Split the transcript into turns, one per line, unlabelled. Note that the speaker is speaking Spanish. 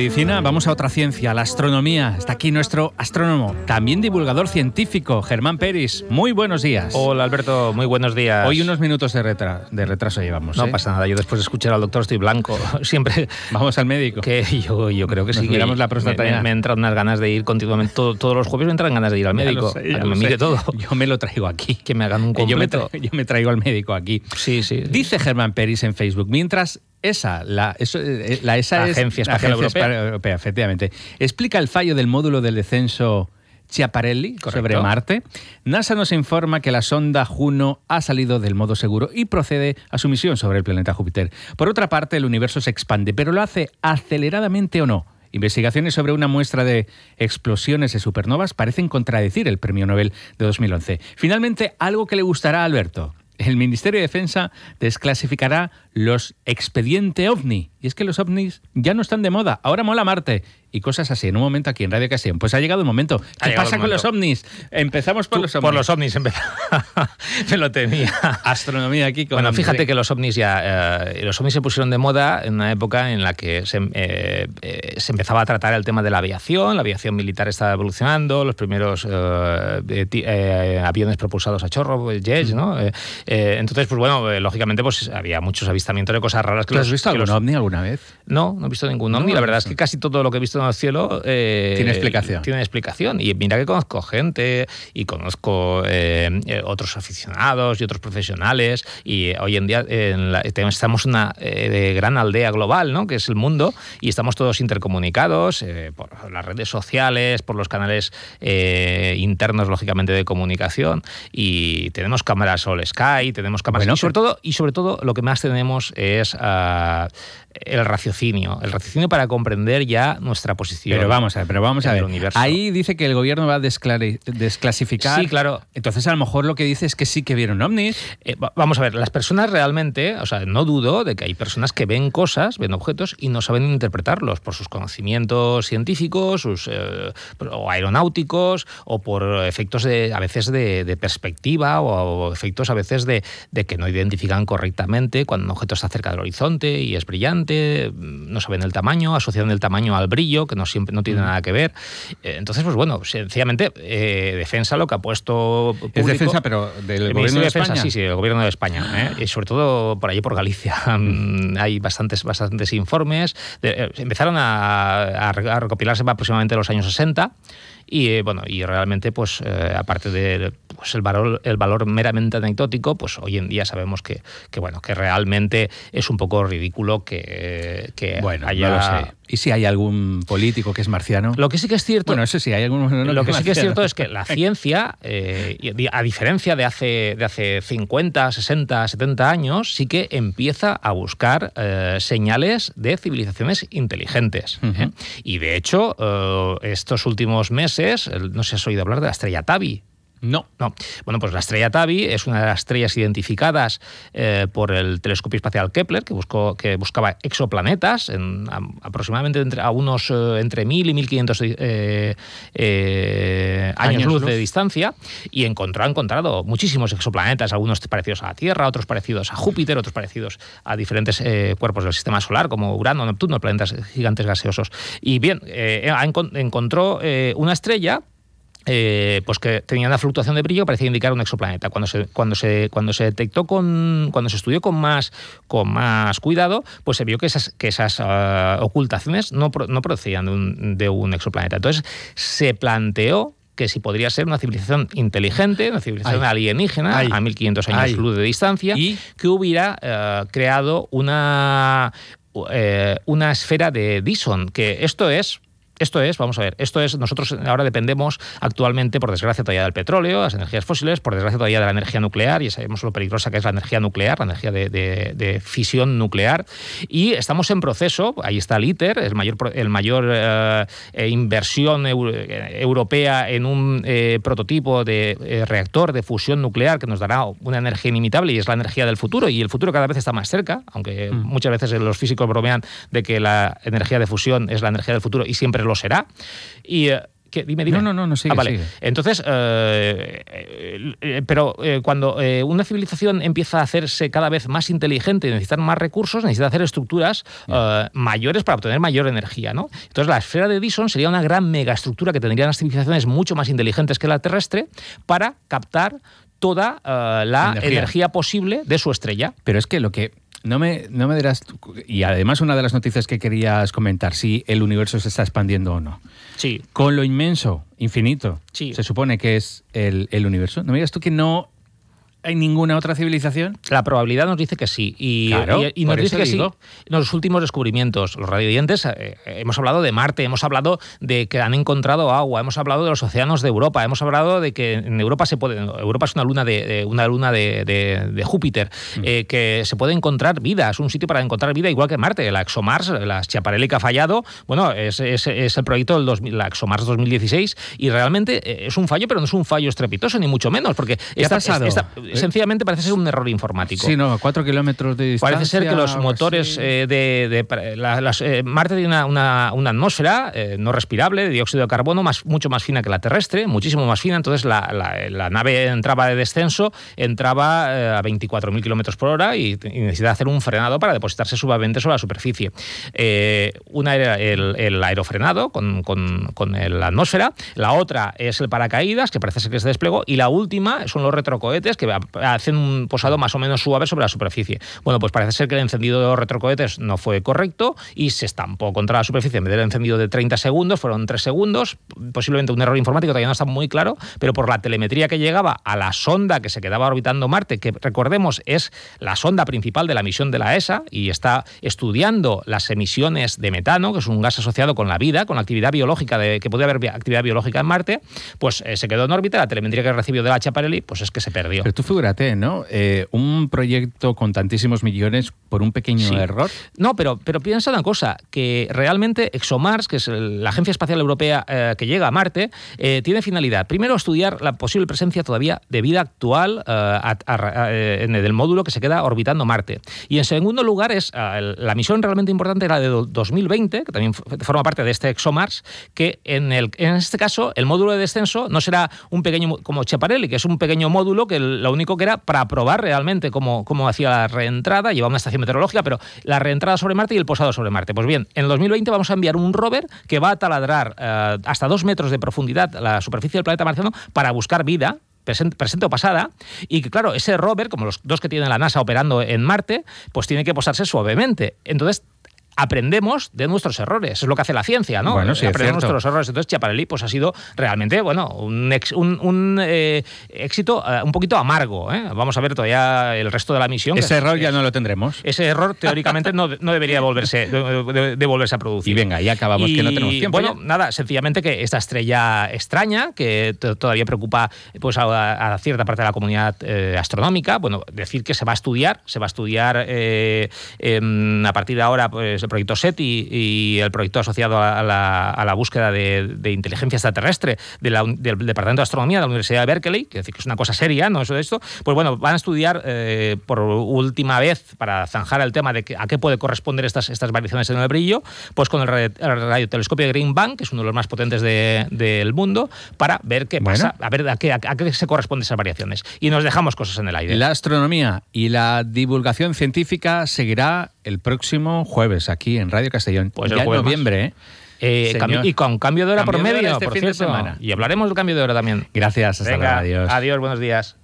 medicina, vamos a otra ciencia, la astronomía. Está aquí nuestro astrónomo, también divulgador científico, Germán Peris. Muy buenos días.
Hola, Alberto, muy buenos días.
Hoy unos minutos de retraso llevamos.
No pasa nada, yo después de escuchar al doctor estoy blanco. Siempre...
Vamos al médico.
Que yo creo que sí.
Nos miramos la próstata ya.
Me entran unas ganas de ir continuamente. Todos los jueves me entran ganas de ir al médico.
Ya
que me mire todo.
Yo me lo traigo aquí.
Que me hagan un completo.
Yo me traigo al médico aquí.
Sí.
Dice Germán Peris en Facebook, mientras la
Agencia Espacial Europea,
efectivamente, explica el fallo del módulo del descenso Schiaparelli sobre Marte, NASA nos informa que la sonda Juno ha salido del modo seguro y procede a su misión sobre el planeta Júpiter. Por otra parte, el universo se expande, pero ¿lo hace aceleradamente o no? Investigaciones sobre una muestra de explosiones de supernovas parecen contradecir el premio Nobel de 2011. Finalmente, algo que le gustará a Alberto. El Ministerio de Defensa desclasificará los expediente OVNI. Y es que los OVNIs ya no están de moda. Ahora mola Marte. Y cosas así. En un momento aquí en Radio Ocasión. Pues ha llegado el momento. ¿Qué pasa con los OVNIs? Empezamos por los OVNIs.
Por los OVNIs me lo temía.
Astronomía aquí.
Bueno, fíjate que los OVNIs los OVNIs se pusieron de moda en una época en la que se empezaba a tratar el tema de la aviación militar estaba evolucionando, los primeros aviones propulsados a chorro, jets, ¿no? Entonces, pues bueno, lógicamente pues había muchos avistamientos de cosas raras.
¿Tú has visto algún OVNI alguna vez?
No he visto ningún OVNI. La verdad es que casi todo lo que he visto en el cielo
tiene explicación.
Tiene explicación. Y mira que conozco gente y conozco otros aficionados y otros profesionales. Y hoy en día estamos en una gran aldea global, ¿no? Que es el mundo, y estamos todos intercomunicados por las redes sociales, por los canales internos, lógicamente, de comunicación. Y tenemos cámaras all sky, tenemos cámaras... Bueno, y sobre todo lo que más tenemos es el raciocinio para comprender ya nuestra posición.
Pero vamos a ver.
Universo.
Ahí dice que el gobierno va a desclasificar.
Sí, claro.
Entonces, a lo mejor lo que dice es que sí que vieron ovnis.
Vamos a ver, las personas realmente, o sea, no dudo de que hay personas que ven cosas, ven objetos y no saben interpretarlos por sus conocimientos científicos, o aeronáuticos, o por efectos a veces de perspectiva, o efectos a veces de que no identifican correctamente cuando un objeto está cerca del horizonte y es brillante, no saben el tamaño, asocian el tamaño al brillo, que no tiene nada que ver. Entonces, pues bueno, sencillamente, Defensa lo que ha puesto público...
Es Defensa, pero del gobierno de España.
Sí, el gobierno de España. Y sobre todo por allí, por Galicia. Hay bastantes informes. Empezaron a recopilarse aproximadamente en los años 60. Y realmente, pues aparte de pues el valor meramente anecdótico, pues hoy en día sabemos que realmente es un poco ridículo que haya...
No lo sé. ¿Y si hay algún político que es marciano?
Lo que sí que es cierto...
Bueno, eso sí, hay algunos...
Lo que sí que es cierto es que la ciencia, a diferencia de hace 50, 60, 70 años, sí que empieza a buscar señales de civilizaciones inteligentes.
Uh-huh.
Y de hecho, estos últimos meses, no sé si has oído hablar de la estrella Tabi.
No.
Bueno, pues la estrella Tabi es una de las estrellas identificadas por el telescopio espacial Kepler, que buscaba exoplanetas aproximadamente entre 1.000 y 1.500 años luz de distancia, y ha encontrado muchísimos exoplanetas, algunos parecidos a la Tierra, otros parecidos a Júpiter, otros parecidos a diferentes cuerpos del sistema solar, como Urano, Neptuno, planetas gigantes gaseosos. Y bien, encontró una estrella pues que tenía una fluctuación de brillo que parecía indicar un exoplaneta. Cuando se detectó cuando se estudió con más cuidado, pues se vio que esas ocultaciones no procedían de un exoplaneta. Entonces se planteó que si podría ser una civilización inteligente, una civilización alienígena a 1.500 años luz de distancia, y que hubiera creado una esfera de Dyson, que esto es, nosotros ahora dependemos actualmente, por desgracia, todavía del petróleo, las energías fósiles, por desgracia todavía de la energía nuclear, y sabemos lo peligrosa que es la energía nuclear, la energía de fisión nuclear, y estamos en proceso. Ahí está el ITER, el mayor inversión europea en un prototipo de reactor de fusión nuclear que nos dará una energía inimitable, y es la energía del futuro, y el futuro cada vez está más cerca, aunque muchas veces los físicos bromean de que la energía de fusión es la energía del futuro, y siempre lo será. Y Dime.
No, sigue,
vale.
sigue.
Entonces, pero cuando una civilización empieza a hacerse cada vez más inteligente y necesita más recursos, necesita hacer estructuras mayores para obtener mayor energía, ¿no? Entonces, la esfera de Dyson sería una gran megaestructura que tendrían las civilizaciones mucho más inteligentes que la terrestre para captar toda la energía posible de su estrella.
Pero es que lo que... No me dirás, y además una de las noticias que querías comentar, si el universo se está expandiendo o no.
Sí.
Con lo inmenso, infinito,
sí,
se supone que es el universo. ¿No me digas tú que no hay ninguna otra civilización?
La probabilidad nos dice que sí. Y nos dice que sí. Los últimos descubrimientos, los radiodientes, hemos hablado de Marte, hemos hablado de que han encontrado agua, hemos hablado de los océanos de Europa, hemos hablado de que en Europa Europa es una luna de Júpiter, que se puede encontrar vida, es un sitio para encontrar vida, igual que Marte. La ExoMars, la Schiaparelli que ha fallado, bueno, es el proyecto la ExoMars 2016, y realmente es un fallo, pero no es un fallo estrepitoso, ni mucho menos, porque sencillamente parece ser un error informático.
Sí, no, 4 kilómetros de distancia.
Parece ser que los motores Marte tiene una atmósfera no respirable de dióxido de carbono mucho más fina que la terrestre, muchísimo más fina. Entonces la nave entraba de descenso, entraba a 24.000 kilómetros por hora y necesita hacer un frenado para depositarse suavemente sobre la superficie. Una era el aerofrenado con la atmósfera, la otra es el paracaídas, que parece ser que se desplegó, y la última son los retrocohetes, que hacen un posado más o menos suave sobre la superficie. Bueno, pues parece ser que el encendido de los retrocohetes no fue correcto y se estampó contra la superficie. En vez del encendido de 30 segundos, fueron 3 segundos. Posiblemente un error informático, todavía no está muy claro, pero por la telemetría que llegaba a la sonda que se quedaba orbitando Marte, que recordemos es la sonda principal de la misión de la ESA y está estudiando las emisiones de metano, que es un gas asociado con la vida, con la actividad biológica, que puede haber actividad biológica en Marte, pues se quedó en órbita. La telemetría que recibió de la Schiaparelli, pues es que se perdió.
Pero tú figúrate, ¿no? Un proyecto con tantísimos millones por un pequeño error.
No, pero piensa una cosa, que realmente ExoMars, que es la Agencia Espacial Europea que llega a Marte, tiene finalidad. Primero, estudiar la posible presencia todavía de vida actual en el módulo que se queda orbitando Marte. Y en segundo lugar, la misión realmente importante era de 2020, que también forma parte de este ExoMars, que en este caso el módulo de descenso no será un pequeño, como Schiaparelli, que es un pequeño módulo que lo único que era para probar realmente cómo hacía la reentrada, llevaba una estación meteorológica, pero la reentrada sobre Marte y el posado sobre Marte. Pues bien, en el 2020 vamos a enviar un rover que va a taladrar hasta 2 metros de profundidad la superficie del planeta marciano para buscar vida, presente o pasada, y que claro, ese rover, como los dos que tiene la NASA operando en Marte, pues tiene que posarse suavemente. Entonces, aprendemos de nuestros errores. Es lo que hace la ciencia, ¿no?
Bueno, sí,
aprendemos nuestros errores. Entonces, Schiaparelli pues, ha sido realmente un éxito un poquito amargo. Vamos a ver todavía el resto de la misión.
Ese error ya no lo tendremos.
Ese error, teóricamente, no debería volverse a producir.
Y venga, ya acabamos, que no tenemos tiempo.
Bueno, nada, sencillamente que esta estrella extraña, que todavía preocupa pues, a cierta parte de la comunidad astronómica, bueno, decir que se va a estudiar a partir de ahora, pues, el proyecto SETI y el proyecto asociado a la búsqueda de inteligencia extraterrestre del Departamento de Astronomía de la Universidad de Berkeley, que es una cosa seria, ¿no? Eso de esto, pues bueno, van a estudiar por última vez, para zanjar el tema de a qué puede corresponder estas variaciones en el brillo, pues con el radiotelescopio de Green Bank, que es uno de los más potentes del mundo, para ver qué pasa, a ver a qué se corresponden esas variaciones. Y nos dejamos cosas en el aire.
La astronomía y la divulgación científica seguirá el próximo jueves aquí en Radio Castellón.
Pues
ya en noviembre,
y con cambio de hora por medio,
por
cierto.
fin de semana.
Y hablaremos del cambio de hora también.
Gracias, hasta luego, adiós.
Adiós, buenos días.